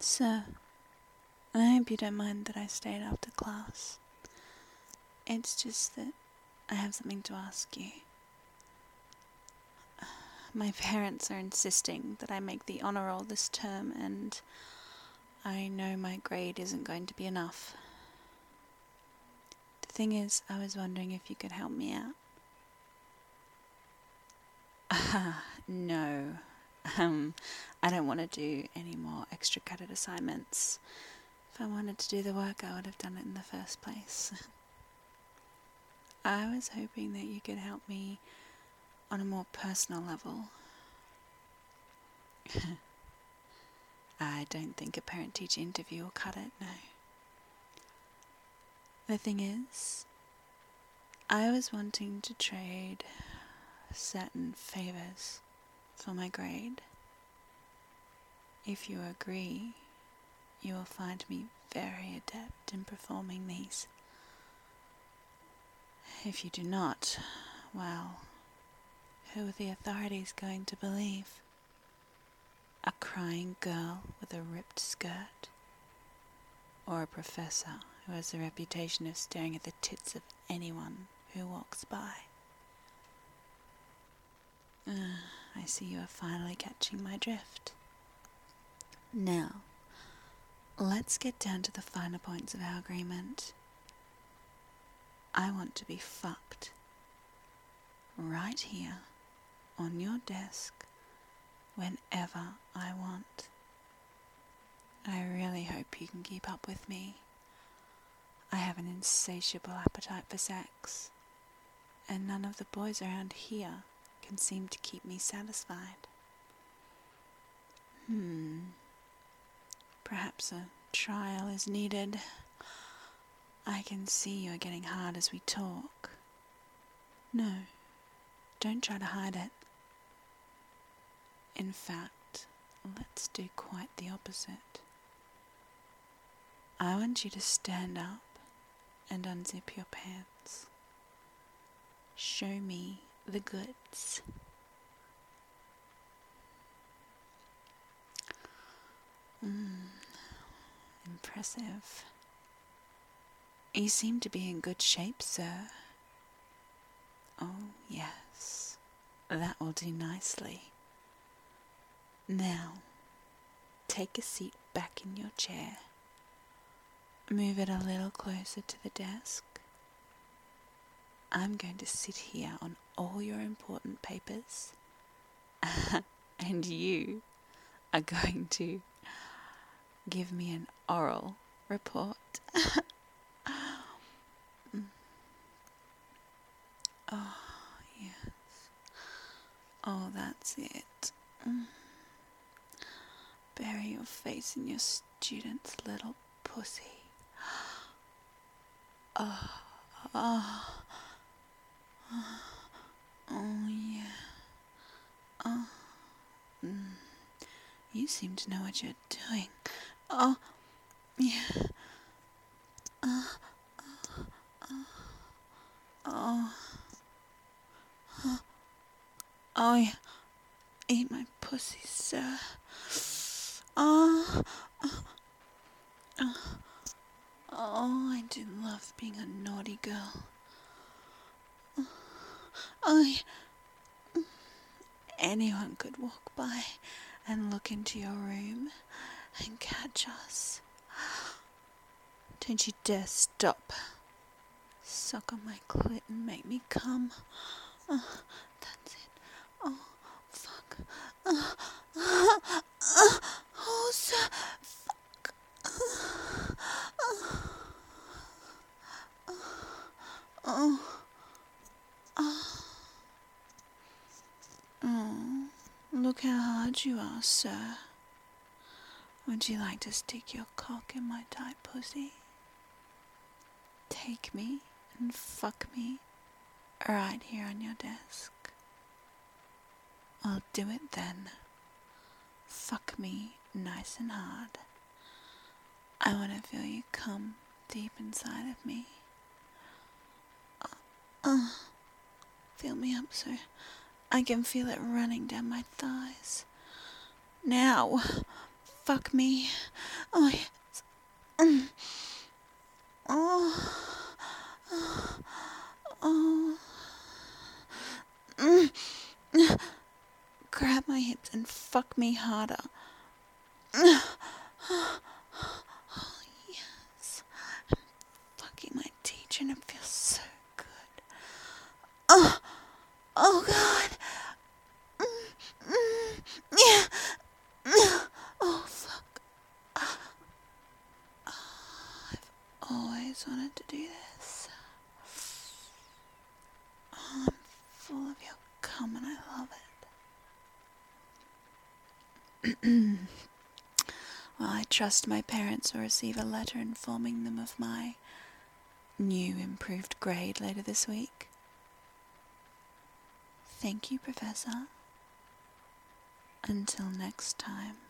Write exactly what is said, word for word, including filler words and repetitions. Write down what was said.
So, I hope you don't mind that I stayed after class. It's just that I have something to ask you. My parents are insisting that I make the honour roll this term, and I know my grade isn't going to be enough. The thing is, I was wondering if you could help me out. Ah, no. Um, I don't want to do any more extra credit assignments. If I wanted to do the work, I would have done it in the first place. I was hoping that you could help me on a more personal level. I don't think a parent-teacher interview will cut it, no. The thing is, I was wanting to trade certain favours for my grade. If you agree, you will find me very adept in performing these. If you do not, well, who are the authorities going to believe? A crying girl with a ripped skirt? Or a professor who has the reputation of staring at the tits of anyone who walks by? Uh, I see you are finally catching my drift. Now, let's get down to the finer points of our agreement. I want to be fucked. Right here, on your desk, whenever I want. I really hope you can keep up with me. I have an insatiable appetite for sex, and none of the boys around here can seem to keep me satisfied. Hmm. Perhaps a trial is needed. I can see you're getting hard as we talk. No, don't try to hide it. In fact, let's do quite the opposite. I want you to stand up and unzip your pants. Show me the goods. Mm, impressive. You seem to be in good shape, sir. Oh, yes. That will do nicely. Now, take a seat back in your chair. Move it a little closer to the desk. I'm going to sit here on all your important papers. And you are going to give me an oral report. Oh, yes. Oh, that's it. Bury your face in your student's little pussy. Oh, oh, oh, oh yeah. Oh, mm. You seem to know what you're doing. Oh, yeah. Oh, oh, oh, oh, oh, oh yeah. Eat my pussy, sir. Oh, oh, oh. Oh, I do love being a naughty girl. Oh, yeah. Anyone could walk by and look into your room and catch us. Don't you dare stop. Suck on my clit and make me come. Oh, that's it. Oh, fuck. Oh, oh, oh, oh sir. Fuck. Oh. Oh, oh, oh, look how hard you are, sir. Would you like to stick your cock in my tight pussy? Take me and fuck me right here on your desk. I'll do it then. Fuck me nice and hard. I want to feel you come deep inside of me. Uh, fill me up so I can feel it running down my thighs. Now, fuck me. Oh, yes. Mm. Oh. Oh. Oh. Mm. Grab my hips and fuck me harder. Oh, yes. I'm fucking my teacher and it feels so good. Oh. Oh, God. Mm. Mm. Yeah. Oh, fuck. I've always wanted to do this. Oh, I'm full of your cum and I love it. Well, I trust my parents will receive a letter informing them of my new improved grade later this week. Thank you, Professor. Until next time.